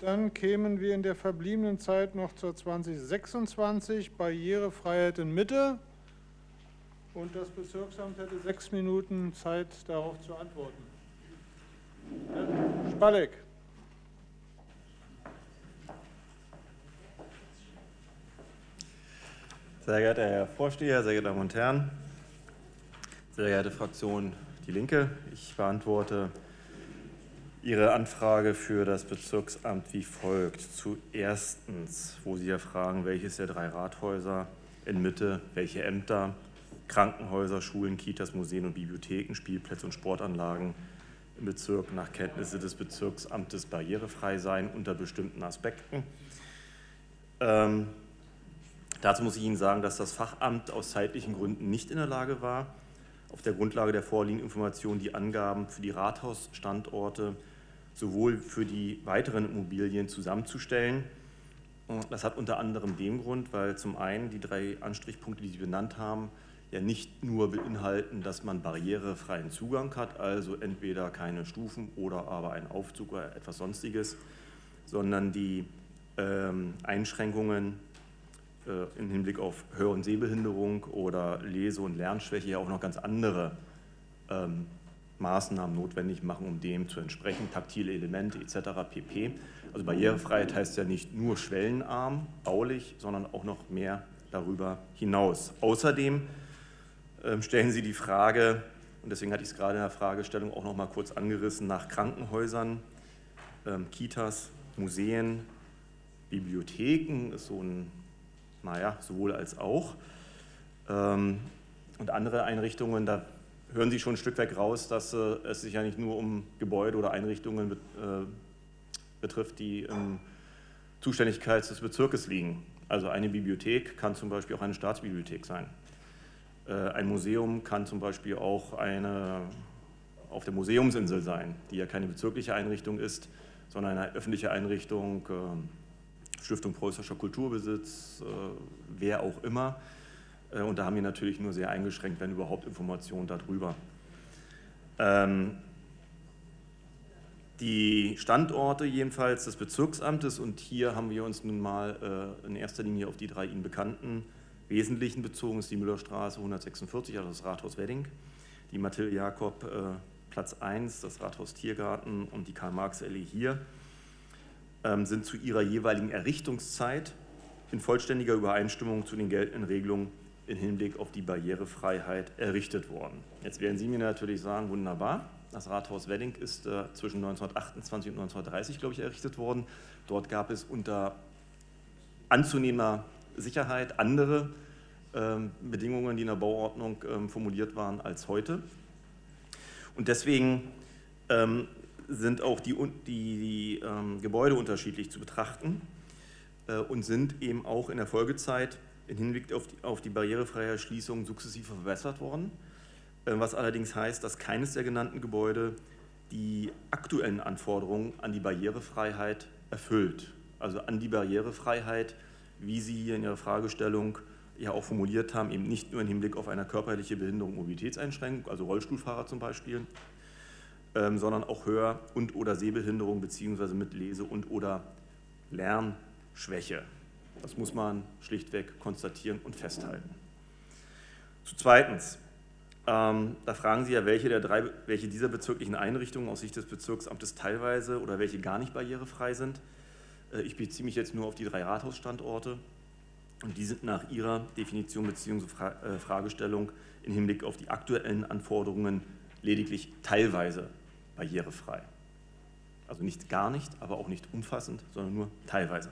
Dann kämen wir in der verbliebenen Zeit noch zur 2026, Barrierefreiheit in Mitte. Und das Bezirksamt hätte 6 Minuten Zeit, darauf zu antworten. Herr Spalleck. Sehr geehrter Herr Vorsteher, sehr geehrte Damen und Herren, sehr geehrte Fraktion Die Linke, ich beantworte Ihre Anfrage für das Bezirksamt wie folgt. Zuerstens, wo Sie ja fragen, welches der 3 Rathäuser in Mitte, welche Ämter, Krankenhäuser, Schulen, Kitas, Museen und Bibliotheken, Spielplätze und Sportanlagen im Bezirk nach Kenntnisse des Bezirksamtes barrierefrei seien unter bestimmten Aspekten. Dazu muss ich Ihnen sagen, dass das Fachamt aus zeitlichen Gründen nicht in der Lage war, auf der Grundlage der vorliegenden Informationen die Angaben für die Rathausstandorte sowohl für die weiteren Immobilien zusammenzustellen. Das hat unter anderem den Grund, weil zum einen die 3 Anstrichpunkte, die Sie benannt haben, ja nicht nur beinhalten, dass man barrierefreien Zugang hat, also entweder keine Stufen oder aber einen Aufzug oder etwas Sonstiges, sondern die Einschränkungen im Hinblick auf Hör- und Sehbehinderung oder Lese- und Lernschwäche ja auch noch ganz andere Maßnahmen notwendig machen, um dem zu entsprechen, taktile Elemente etc. pp. Also Barrierefreiheit heißt ja nicht nur schwellenarm, baulich, sondern auch noch mehr darüber hinaus. Außerdem stellen Sie die Frage, und deswegen hatte ich es gerade in der Fragestellung auch noch mal kurz angerissen, nach Krankenhäusern, Kitas, Museen, Bibliotheken, ist so ein, naja, sowohl als auch, und andere Einrichtungen, da hören Sie schon ein Stück weit raus, dass es sich ja nicht nur um Gebäude oder Einrichtungen betrifft, die in Zuständigkeit des Bezirkes liegen. Also eine Bibliothek kann zum Beispiel auch eine Staatsbibliothek sein. Ein Museum kann zum Beispiel auch eine auf der Museumsinsel sein, die ja keine bezirkliche Einrichtung ist, sondern eine öffentliche Einrichtung, Stiftung Preußischer Kulturbesitz, wer auch immer. Und da haben wir natürlich nur sehr eingeschränkt, wenn überhaupt, Informationen darüber. Die Standorte jedenfalls des Bezirksamtes, und hier haben wir uns nun mal in erster Linie auf die 3 Ihnen bekannten Wesentlichen bezogen, ist die Müllerstraße 146, also das Rathaus Wedding, die Mathilde Jakob Platz 1, das Rathaus Tiergarten und die Karl-Marx-Allee hier, sind zu ihrer jeweiligen Errichtungszeit in vollständiger Übereinstimmung zu den geltenden Regelungen im Hinblick auf die Barrierefreiheit errichtet worden. Jetzt werden Sie mir natürlich sagen, wunderbar, das Rathaus Wedding ist zwischen 1928 und 1930, glaube ich, errichtet worden. Dort gab es unter anzunehmender Sicherheit andere Bedingungen, die in der Bauordnung formuliert waren, als heute. Und deswegen sind auch die Gebäude unterschiedlich zu betrachten und sind eben auch in der Folgezeit im Hinblick auf die barrierefreie Erschließung sukzessive verbessert worden, was allerdings heißt, dass keines der genannten Gebäude die aktuellen Anforderungen an die Barrierefreiheit erfüllt. Also an die Barrierefreiheit, wie Sie hier in Ihrer Fragestellung ja auch formuliert haben, eben nicht nur im Hinblick auf eine körperliche Behinderung, Mobilitätseinschränkung, also Rollstuhlfahrer zum Beispiel, sondern auch Hör- und oder Sehbehinderung beziehungsweise mit Lese- und oder Lernschwäche. Das muss man schlichtweg konstatieren und festhalten. Zu zweitens, da fragen Sie ja, welche dieser bezirklichen Einrichtungen aus Sicht des Bezirksamtes teilweise oder welche gar nicht barrierefrei sind. Ich beziehe mich jetzt nur auf die 3 Rathausstandorte und die sind nach Ihrer Definition bzw. Fragestellung im Hinblick auf die aktuellen Anforderungen lediglich teilweise barrierefrei. Also nicht gar nicht, aber auch nicht umfassend, sondern nur teilweise.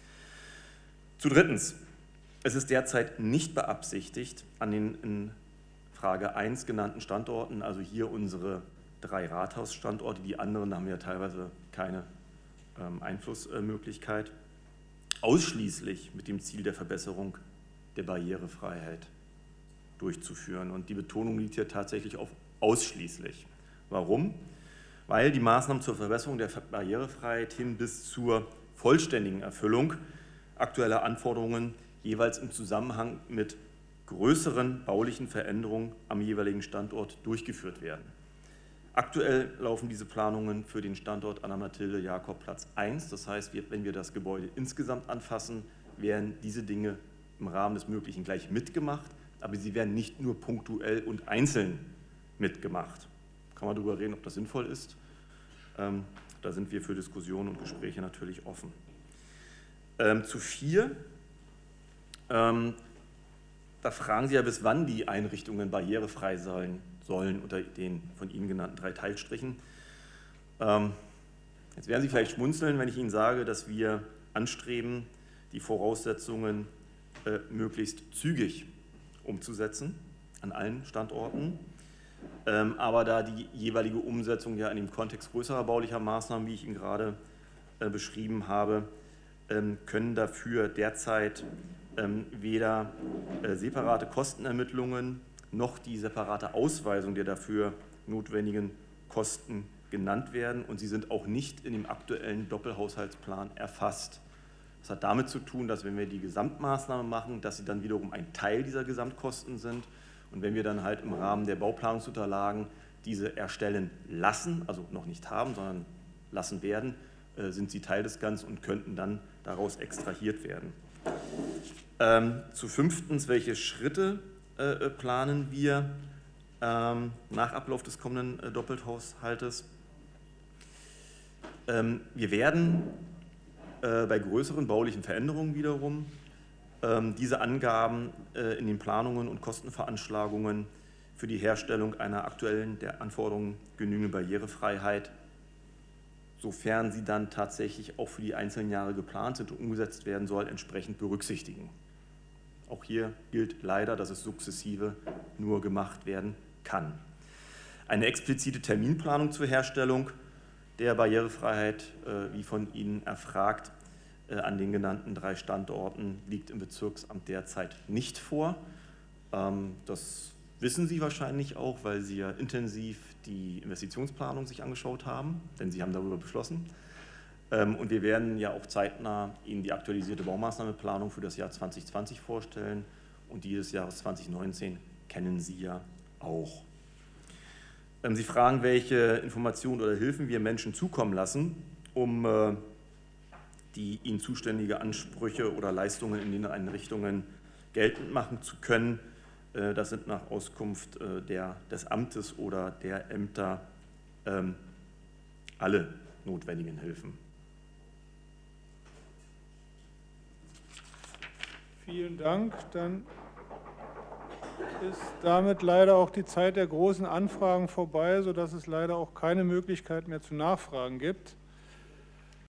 Zu drittens, es ist derzeit nicht beabsichtigt, an den in Frage 1 genannten Standorten, also hier unsere 3 Rathausstandorte, die anderen haben ja teilweise keine Einflussmöglichkeit, ausschließlich mit dem Ziel der Verbesserung der Barrierefreiheit durchzuführen. Und die Betonung liegt hier tatsächlich auf ausschließlich. Warum? Weil die Maßnahmen zur Verbesserung der Barrierefreiheit hin bis zur vollständigen Erfüllung aktueller Anforderungen jeweils im Zusammenhang mit größeren baulichen Veränderungen am jeweiligen Standort durchgeführt werden. Aktuell laufen diese Planungen für den Standort Anna-Mathilde-Jakob-Platz 1. Das heißt, wenn wir das Gebäude insgesamt anfassen, werden diese Dinge im Rahmen des Möglichen gleich mitgemacht, aber sie werden nicht nur punktuell und einzeln mitgemacht. Kann man darüber reden, ob das sinnvoll ist. Da sind wir für Diskussionen und Gespräche natürlich offen. Zu 4. Da fragen Sie ja, bis wann die Einrichtungen barrierefrei sein sollen unter den von Ihnen genannten 3 Teilstrichen. Jetzt werden Sie vielleicht schmunzeln, wenn ich Ihnen sage, dass wir anstreben, die Voraussetzungen möglichst zügig umzusetzen an allen Standorten. Aber da die jeweilige Umsetzung ja in dem Kontext größerer baulicher Maßnahmen, wie ich Ihnen gerade beschrieben habe, können dafür derzeit weder separate Kostenermittlungen noch die separate Ausweisung der dafür notwendigen Kosten genannt werden, und sie sind auch nicht in dem aktuellen Doppelhaushaltsplan erfasst. Das hat damit zu tun, dass wenn wir die Gesamtmaßnahme machen, dass sie dann wiederum ein Teil dieser Gesamtkosten sind, und wenn wir dann halt im Rahmen der Bauplanungsunterlagen diese erstellen lassen, also noch nicht haben, sondern lassen werden, sind sie Teil des Ganzen und könnten dann daraus extrahiert werden. Zu 5. welche Schritte planen wir nach Ablauf des kommenden Doppelhaushaltes? Wir werden bei größeren baulichen Veränderungen wiederum diese Angaben in den Planungen und Kostenveranschlagungen für die Herstellung einer aktuellen der Anforderungen genügenden Barrierefreiheit, sofern sie dann tatsächlich auch für die einzelnen Jahre geplant sind und umgesetzt werden soll, entsprechend berücksichtigen. Auch hier gilt leider, dass es sukzessive nur gemacht werden kann. Eine explizite Terminplanung zur Herstellung der Barrierefreiheit, wie von Ihnen erfragt, an den genannten 3 Standorten liegt im Bezirksamt derzeit nicht vor. Das wissen Sie wahrscheinlich auch, weil Sie ja intensiv die Investitionsplanung sich angeschaut haben, denn Sie haben darüber beschlossen. Und wir werden ja auch zeitnah Ihnen die aktualisierte Baumaßnahmenplanung für das Jahr 2020 vorstellen, und die des Jahres 2019 kennen Sie ja auch. Sie fragen, welche Informationen oder Hilfen wir Menschen zukommen lassen, um die ihnen zuständige Ansprüche oder Leistungen in den Einrichtungen geltend machen zu können. Das sind nach Auskunft des Amtes oder der Ämter alle notwendigen Hilfen. Vielen Dank. Dann ist damit leider auch die Zeit der großen Anfragen vorbei, sodass es leider auch keine Möglichkeit mehr zu Nachfragen gibt.